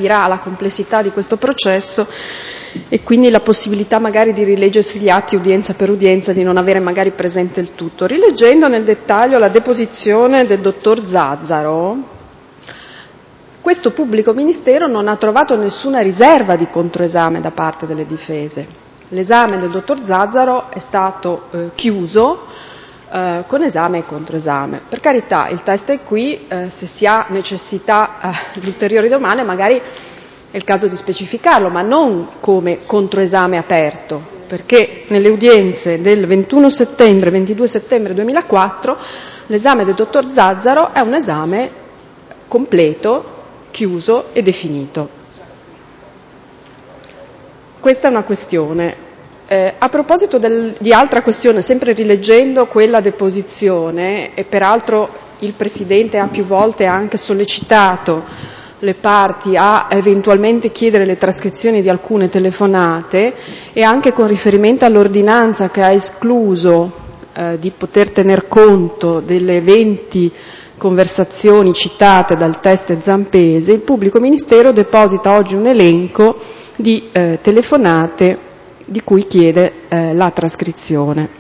capirà la complessità di questo processo e quindi la possibilità magari di rileggersi gli atti udienza per udienza, di non avere magari presente il tutto. Rileggendo nel dettaglio la deposizione del dottor Zazzaro, questo pubblico ministero non ha trovato nessuna riserva di controesame da parte delle difese. L'esame del dottor Zazzaro è stato chiuso con esame e controesame. Per carità, il test è qui, se si ha necessità di ulteriori domande magari è il caso di specificarlo, ma non come controesame aperto, perché nelle udienze del 21 settembre e 22 settembre 2004 l'esame del dottor Zazzaro è un esame completo, chiuso e definito. Questa è una questione. A proposito di altra questione, sempre rileggendo quella deposizione, e peraltro il Presidente ha più volte anche sollecitato le parti a eventualmente chiedere le trascrizioni di alcune telefonate e anche con riferimento all'ordinanza che ha escluso di poter tener conto delle 20 conversazioni citate dal test Zampese, il Pubblico Ministero deposita oggi un elenco di telefonate di cui chiede la trascrizione.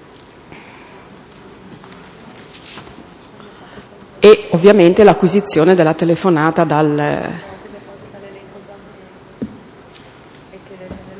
E ovviamente l'acquisizione della telefonata